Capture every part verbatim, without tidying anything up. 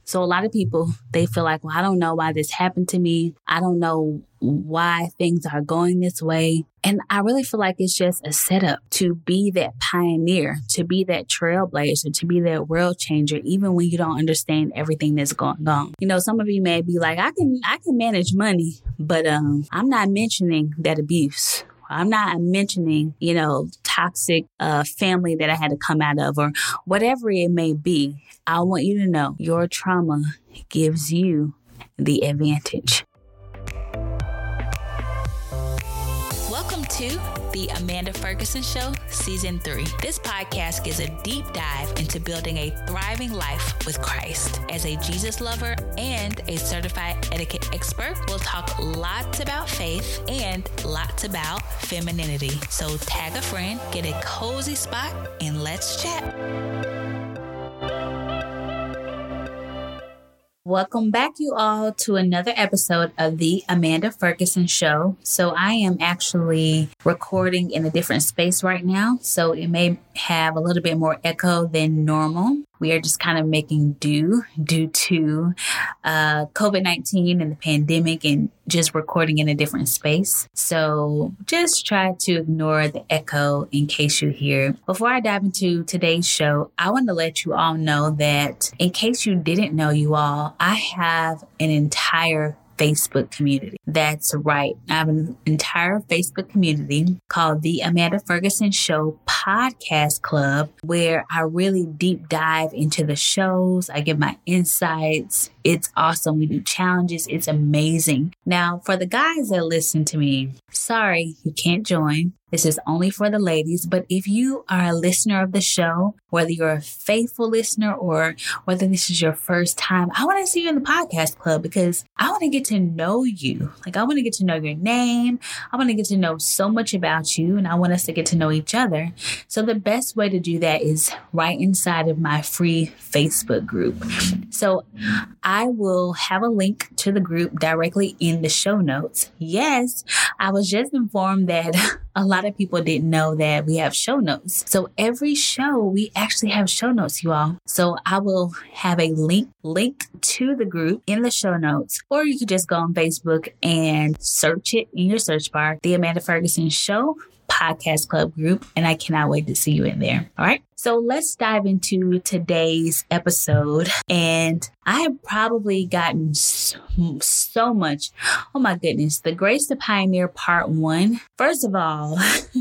So a lot of people, they feel like, well, I don't know why this happened to me. I don't know why things are going this way. And I really feel like it's just a setup to be that pioneer, to be that trailblazer, to be that world changer, even when you don't understand everything that's going on. You know, some of you may be like, I can, I can manage money, but um, I'm not mentioning that abuse. I'm not mentioning, you know, toxic uh, family that I had to come out of or whatever it may be. I want you to know your trauma gives you the advantage. Welcome to the Amanda Ferguson Show, Season three. This podcast gives a deep dive into building a thriving life with Christ. As a Jesus lover and a certified etiquette expert, we'll talk lots about faith and lots about femininity. So tag a friend, get a cozy spot, and let's chat. Welcome back, you all, to another episode of the Amanda Ferguson Show. So I am actually recording in a different space right now, so it may have a little bit more echo than normal. We are just kind of making do due to uh, covid nineteen and the pandemic and just recording in a different space. So just try to ignore the echo in case you hear. Before I dive into today's show, I want to let you all know that in case you didn't know, you all, I have an entire Facebook community. That's right. I have an entire Facebook community called the Amanda Ferguson Show Podcast Club, where I really deep dive into the shows. I give my insights. It's awesome. We do challenges. It's amazing. Now, for the guys that listen to me, sorry, you can't join. This is only for the ladies. But if you are a listener of the show, whether you're a faithful listener or whether this is your first time, I want to see you in the podcast club because I want to get to know you. Like, I want to get to know your name. I want to get to know so much about you, and I want us to get to know each other. So the best way to do that is right inside of my free Facebook group. So I will have a link to the group directly in the show notes. Yes, I was just informed that a lot of people didn't know that we have show notes. So every show, we actually have show notes, you all. So I will have a link, link to the group in the show notes, or you could just go on Facebook and search it in your search bar, The Amanda Ferguson Show Podcast Club group, and I cannot wait to see you in there. All right. So let's dive into today's episode. And I have probably gotten so, so much. Oh my goodness. The Grace to Pioneer Part One. First of all,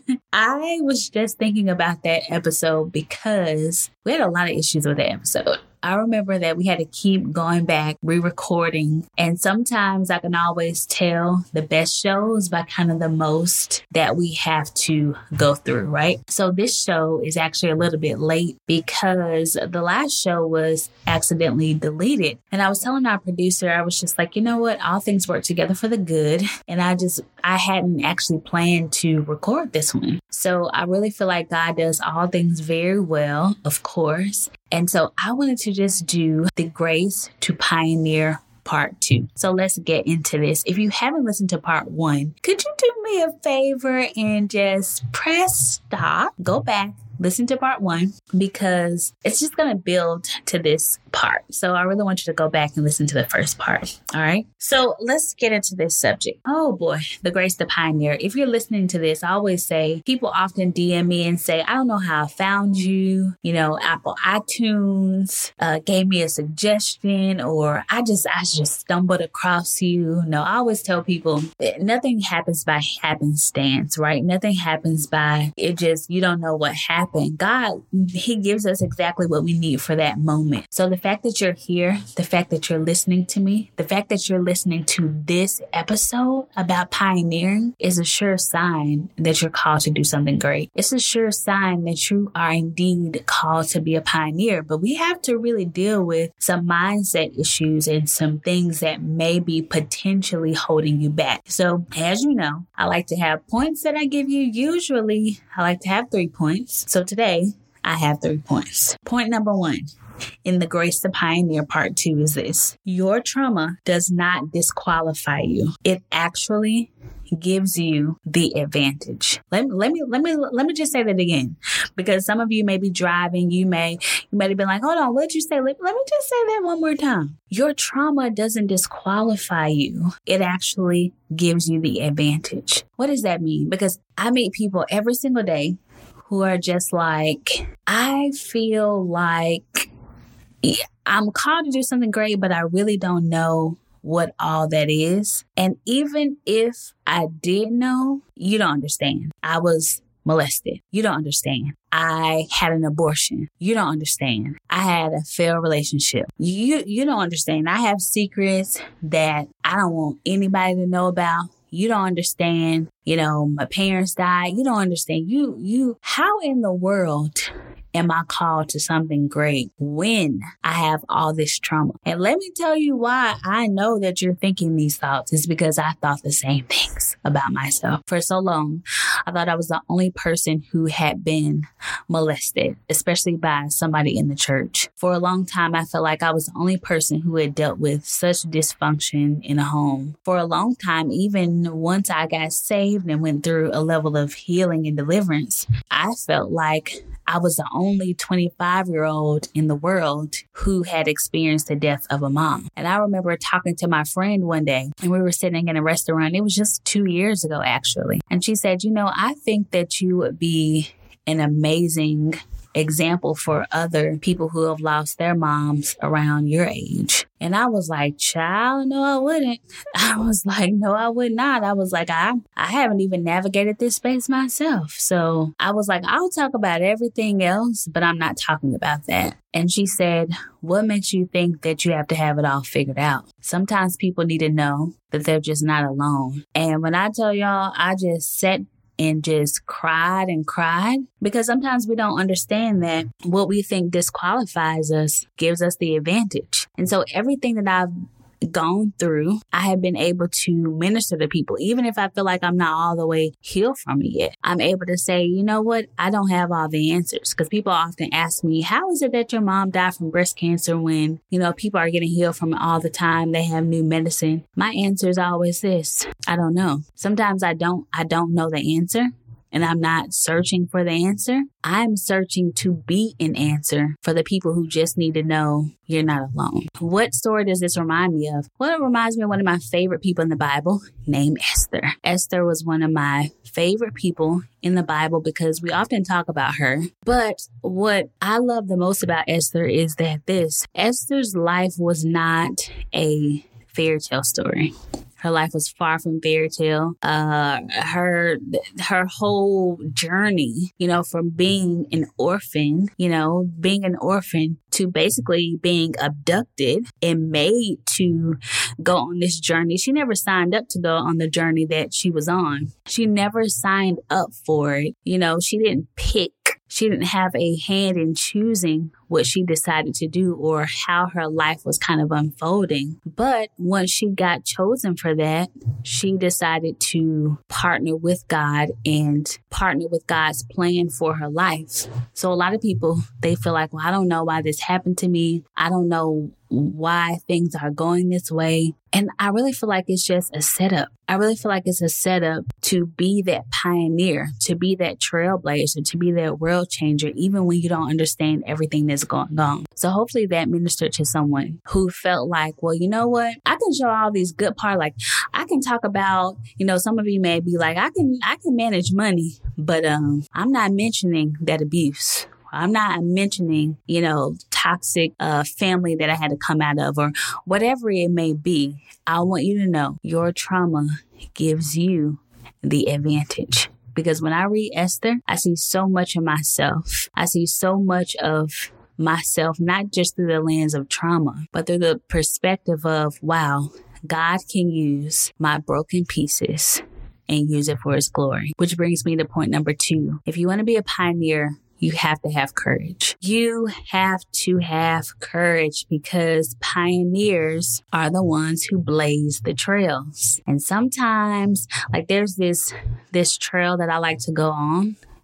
I was just thinking about that episode because we had a lot of issues with that episode. I remember that we had to keep going back, re-recording. And sometimes I can always tell the best shows by kind of the most that we have to go through, right? So this show is actually a little bit late because the last show was accidentally deleted. And I was telling our producer, I was just like, you know what? All things work together for the good. And I just, I hadn't actually planned to record this one. So I really feel like God does all things very well, of course. And so I wanted to just do the Grace to Pioneer Part Two. So let's get into this. If you haven't listened to Part One, could you do me a favor and just press stop, go back, listen to Part One, because it's just going to build to this part. So I really want you to go back and listen to the first part. All right. So let's get into this subject. Oh boy, the Grace to Pioneer. If you're listening to this, I always say, people often D M me and say, I don't know how I found you. You know, Apple iTunes uh, gave me a suggestion, or I just, I just stumbled across you. No, I always tell people that nothing happens by happenstance, right? Nothing happens by, it just, you don't know what happened. God, He gives us exactly what we need for that moment. So the fact that you're here, the fact that you're listening to me, the fact that you're listening to this episode about pioneering is a sure sign that you're called to do something great. It's a sure sign that you are indeed called to be a pioneer. But we have to really deal with some mindset issues and some things that may be potentially holding you back. So as you know, I like to have points that I give you. Usually I like to have three points. So today I have three points. Point number one in the Grace to Pioneer Part Two is this: your trauma does not disqualify you. It actually gives you the advantage. Let, let me let me let me just say that again, because some of you may be driving. You may you may have been like, hold on, what did you say? Let, let me just say that one more time. Your trauma doesn't disqualify you. It actually gives you the advantage. What does that mean? Because I meet people every single day who are just like, I feel like I'm called to do something great, but I really don't know what all that is. And even if I did know, you don't understand. I was molested. You don't understand. I had an abortion. You don't understand. I had a failed relationship. You you don't understand. I have secrets that I don't want anybody to know about. You don't understand. You know, my parents died. You don't understand. You you how in the world am I called to something great when I have all this trauma? And let me tell you why I know that you're thinking these thoughts is because I thought the same things about myself. For so long, I thought I was the only person who had been molested, especially by somebody in the church. For a long time, I felt like I was the only person who had dealt with such dysfunction in a home. For a long time, even once I got saved and went through a level of healing and deliverance, I felt like I was the only twenty-five-year-old in the world who had experienced the death of a mom. And I remember talking to my friend one day, and we were sitting in a restaurant. It was just two years ago, actually. And she said, you know, I think that you would be an amazing example for other people who have lost their moms around your age. And I was like, child, no, I wouldn't. I was like, no, I would not. I was like, I, I haven't even navigated this space myself. So I was like, I'll talk about everything else, but I'm not talking about that. And she said, what makes you think that you have to have it all figured out? Sometimes people need to know that they're just not alone. And when I tell y'all, I just sat and just cried and cried, because sometimes we don't understand that what we think disqualifies us gives us the advantage. And so everything that I've gone through, I have been able to minister to people, even if I feel like I'm not all the way healed from it yet. I'm able to say, you know what? I don't have all the answers, because people often ask me, how is it that your mom died from breast cancer when, you know, people are getting healed from it all the time? They have new medicine. My answer is always this. I don't know. Sometimes I don't, I don't know the answer. And I'm not searching for the answer. I'm searching to be an answer for the people who just need to know you're not alone. What story does this remind me of? Well, it reminds me of one of my favorite people in the Bible named Esther. Esther was one of my favorite people in the Bible because we often talk about her. But what I love the most about Esther is that this, Esther's life was not a fairy tale story. Her life was far from fairy tale. Uh, her, her whole journey, you know, from being an orphan, you know, being an orphan to basically being abducted and made to go on this journey. She never signed up to go on the journey that she was on. She never signed up for it. You know, she didn't pick. She didn't have a hand in choosing what she decided to do or how her life was kind of unfolding. But once she got chosen for that, she decided to partner with God and partner with God's plan for her life. So a lot of people, they feel like, well, I don't know why this happened to me. I don't know why things are going this way. And I really feel like it's just a setup. I really feel like it's a setup to be that pioneer, to be that trailblazer, to be that world changer, even when you don't understand everything that's going on. So hopefully that ministered to someone who felt like, well, you know what? I can show all these good parts. Like I can talk about, you know, some of you may be like, I can, I can manage money, but um, I'm not mentioning that abuse. I'm not mentioning, you know, toxic uh, family that I had to come out of or whatever it may be. I want you to know your trauma gives you the advantage. Because when I read Esther, I see so much of myself. I see so much of myself, not just through the lens of trauma, but through the perspective of, wow, God can use my broken pieces and use it for his glory. Which brings me to point number two. If you want to be a pioneer, you have to have courage. You have to have courage because pioneers are the ones who blaze the trails. And sometimes, like there's this, this trail that I like to go on.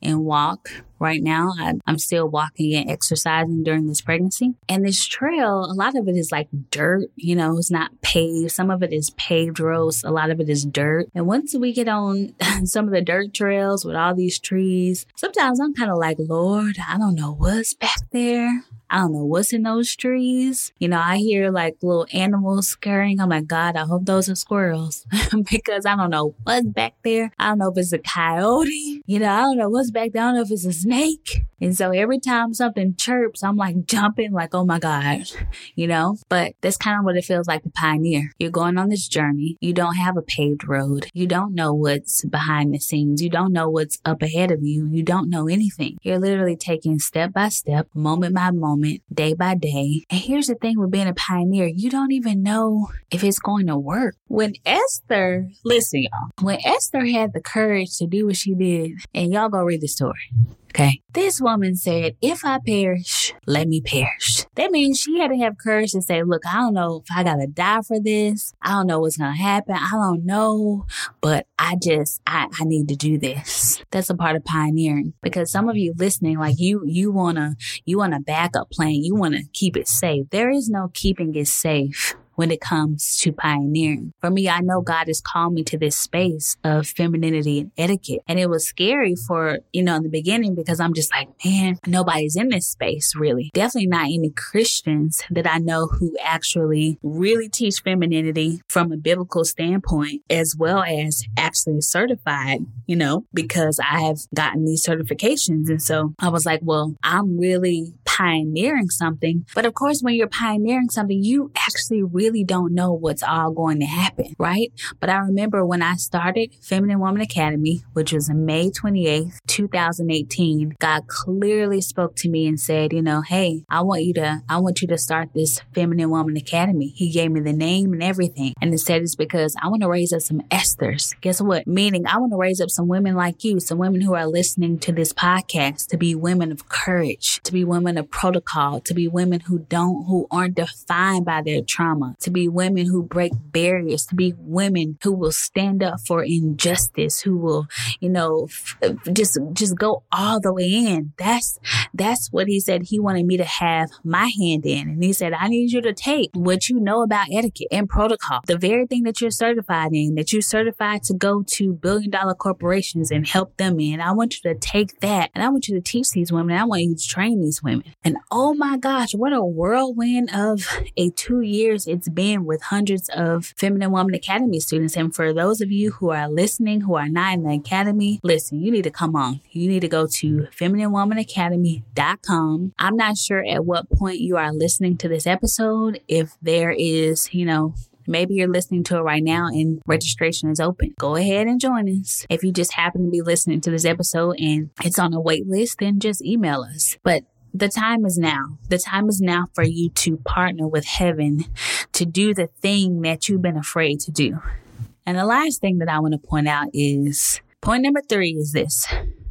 and walk. Right now, I, I'm still walking and exercising during this pregnancy. And this trail, a lot of it is like dirt, you know, it's not paved. Some of it is paved roads. A lot of it is dirt. And once we get on some of the dirt trails with all these trees, sometimes I'm kind of like, Lord, I don't know what's back there. I don't know what's in those trees. You know, I hear like little animals scurrying. I'm like, God, I hope those are squirrels because I don't know what's back there. I don't know if it's a coyote. You know, I don't know what's back there. I don't know if it's a snake. And so every time something chirps, I'm like jumping like, oh my God, you know, but that's kind of what it feels like to pioneer. You're going on this journey. You don't have a paved road. You don't know what's behind the scenes. You don't know what's up ahead of you. You don't know anything. You're literally taking step by step, moment by moment, day by day. And here's the thing with being a pioneer. You don't even know if it's going to work. When Esther, listen, y'all, when Esther had the courage to do what she did, and y'all go read the story. Okay. This woman said, if I perish, let me perish. That means she had to have courage to say, look, I don't know if I got to die for this. I don't know what's going to happen. I don't know. But I just, I, I need to do this. That's a part of pioneering, because some of you listening, like you, you want to, you want a backup plan. You want to keep it safe. There is no keeping it safe when it comes to pioneering. For me, I know God has called me to this space of femininity and etiquette. And it was scary for, you know, in the beginning, because I'm just like, man, nobody's in this space really. Definitely not any Christians that I know who actually really teach femininity from a biblical standpoint, as well as actually certified, you know, because I have gotten these certifications. And so I was like, well, I'm really pioneering something. But of course, when you're pioneering something, you actually really don't know what's all going to happen, right? But I remember when I started Feminine Woman Academy, which was May twenty-eighth, twenty eighteen, God clearly spoke to me and said, you know, hey, I want you to, I want you to start this Feminine Woman Academy. He gave me the name and everything. And it said it's because I want to raise up some Esthers. Guess what? Meaning I want to raise up some women like you, some women who are listening to this podcast, to be women of courage, to be women of protocol, to be women who don't, who aren't defined by their trauma, to be women who break barriers, to be women who will stand up for injustice, who will, you know, f- just just go all the way in. That's that's what he said he wanted me to have my hand in. And he said, I need you to take what you know about etiquette and protocol, the very thing that you're certified in, that you're certified to go to billion dollar corporations and help them in. I want you to take that and I want you to teach these women. I want you to train these women. And oh my gosh, what a whirlwind of a two years it's been with hundreds of Feminine Woman Academy students. And for those of you who are listening, who are not in the academy, listen, you need to come on. You need to go to feminine woman academy dot com. I'm not sure at what point you are listening to this episode. If there is, you know, maybe you're listening to it right now and registration is open. Go ahead and join us. If you just happen to be listening to this episode and it's on a wait list, then just email us. But the time is now. The time is now for you to partner with heaven to do the thing that you've been afraid to do. And the last thing that I want to point out is point number three is this.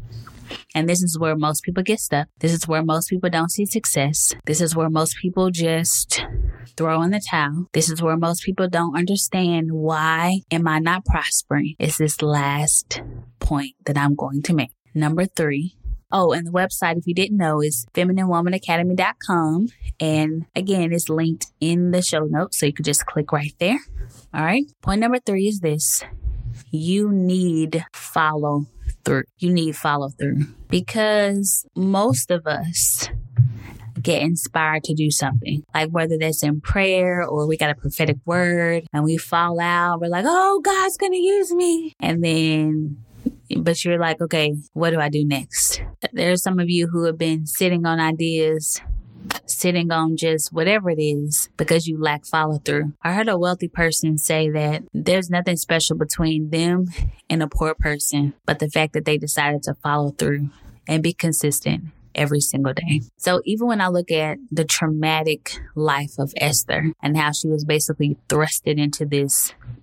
And this is where most people get stuck. This is where most people don't see success. This is where most people just throw in the towel. This is where most people don't understand why am I not prospering. It's this last point that I'm going to make. Number three. Oh, and the website, if you didn't know, is feminine woman academy dot com. And again, it's linked in the show notes, so you could just click right there. All right. Point number three is this. You need follow through. You need follow through, because most of us get inspired to do something, like whether that's in prayer or we got a prophetic word and we fall out. We're like, oh, God's going to use me. And then but you're like, okay, what do I do next? There's some of you who have been sitting on ideas, sitting on just whatever it is because you lack follow through. I heard a wealthy person say that there's nothing special between them and a poor person, but the fact that they decided to follow through and be consistent every single day. So even when I look at the traumatic life of Esther and how she was basically thrusted into this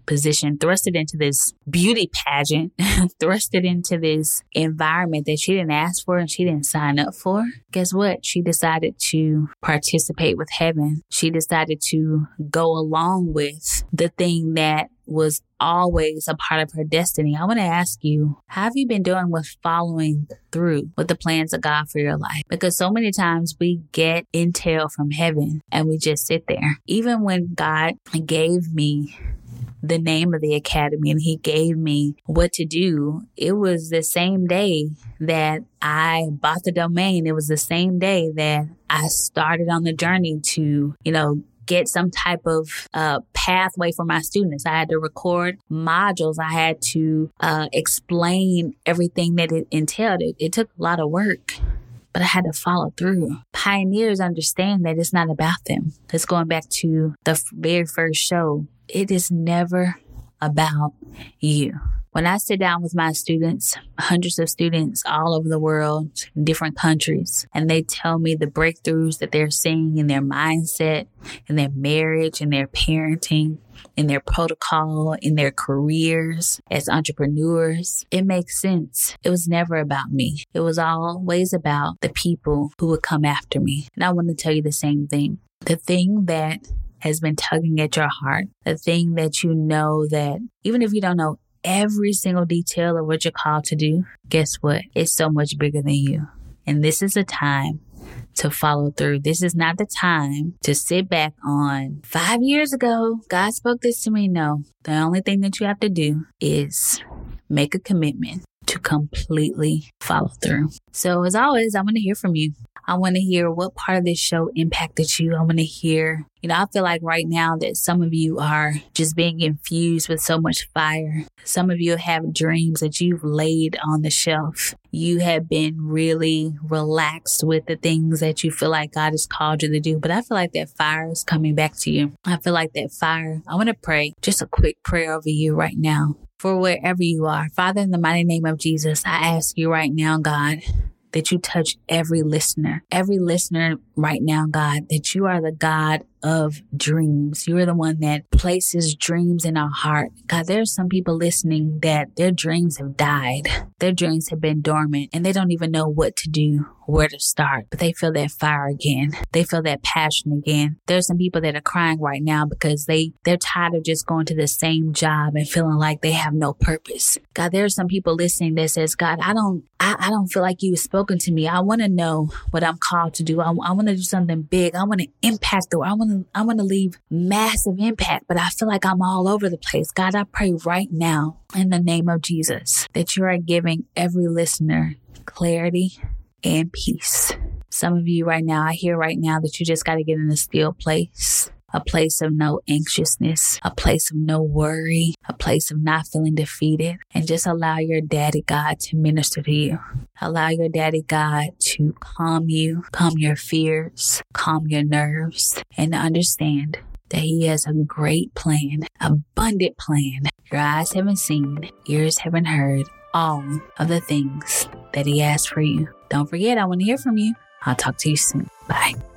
position, thrusted into this beauty pageant, thrusted into this environment that she didn't ask for and she didn't sign up for. Guess what? She decided to participate with heaven. She decided to go along with the thing that was always a part of her destiny. I want to ask you, how have you been doing with following through with the plans of God for your life? Because so many times we get intel from heaven and we just sit there. Even when God gave me the name of the academy and he gave me what to do, it was the same day that I bought the domain. It was the same day that I started on the journey to, you know, get some type of uh, pathway for my students. I had to record modules. I had to uh, explain everything that it entailed. It, it took a lot of work, but I had to follow through. Pioneers understand that it's not about them. Let's going back to the very first show. It is never about you. When I sit down with my students, hundreds of students all over the world, different countries, and they tell me the breakthroughs that they're seeing in their mindset, in their marriage, in their parenting, in their protocol, in their careers as entrepreneurs, it makes sense. It was never about me. It was always about the people who would come after me. And I want to tell you the same thing. The thing that has been tugging at your heart, the thing that you know that even if you don't know every single detail of what you're called to do, guess what? It's so much bigger than you. And this is a time to follow through. This is not the time to sit back on five years ago, God spoke this to me. No, the only thing that you have to do is make a commitment to completely follow through. So as always, I want to hear from you. I want to hear what part of this show impacted you. I want to hear, you know, I feel like right now that some of you are just being infused with so much fire. Some of you have dreams that you've laid on the shelf. You have been really relaxed with the things that you feel like God has called you to do. But I feel like that fire is coming back to you. I feel like that fire. I want to pray just a quick prayer over you right now for wherever you are. Father, in the mighty name of Jesus, I ask you right now, God, that you touch every listener, every listener right now, God, that you are the God of dreams. You are the one that places dreams in our heart. God, there are some people listening that their dreams have died. Their dreams have been dormant and they don't even know what to do, where to start, but they feel that fire again. They feel that passion again. There's some people that are crying right now because they, they're tired of just going to the same job and feeling like they have no purpose. God, there are some people listening that says, God, I don't, I, I don't feel like you've spoken to me. I want to know what I'm called to do. I, I want to do something big. I want to impact the world. I want to, I want to leave massive impact, but I feel like I'm all over the place. God, I pray right now in the name of Jesus that you are giving every listener clarity and peace. Some of you right now, I hear right now that you just got to get in a still place, a place of no anxiousness, a place of no worry, a place of not feeling defeated, and just allow your daddy God to minister to you. Allow your daddy God to calm you, calm your fears, calm your nerves, and understand that he has a great plan, abundant plan. Your eyes haven't seen, ears haven't heard all of the things that he has for you. Don't forget, I want to hear from you. I'll talk to you soon. Bye.